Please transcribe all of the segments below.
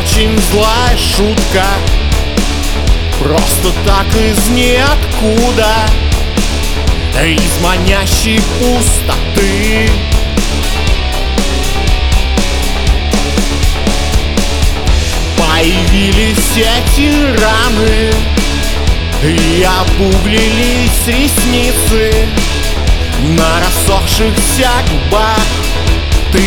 очень злая шутка, просто так из ниоткуда, из манящей пустоты. Появились эти раны, и обуглились ресницы, на рассохшихся губах ты.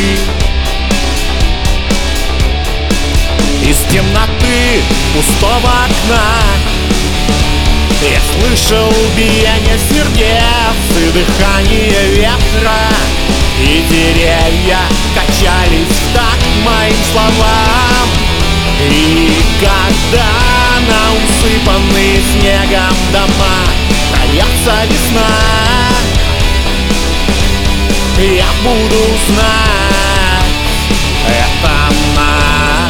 Из темноты пустого окна я слышал биение сердец и дыхание ветра, и деревья качались в такт моим словам. И когда на усыпанные снегом дома прольется весна, я буду знать, это она.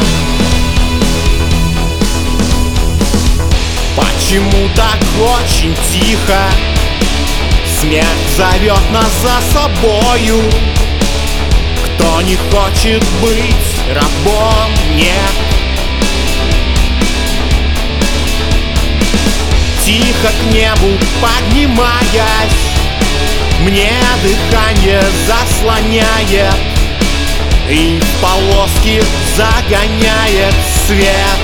Почему так очень тихо смерть зовет нас за собою? Кто не хочет быть рабом, нет. Тихо к небу поднимаясь, мне дыхание заслоняет и в полоски загоняет свет.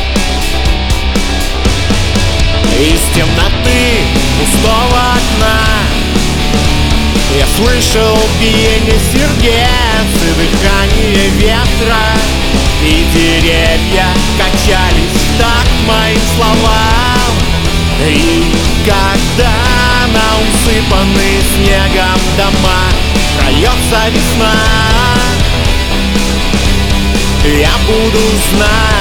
Из темноты пустого окна я слышал биение сердец и дыхание ветра, и деревья качались в такт моим словам. И когда на усыпанные снегом дома прольется весна, я буду знать.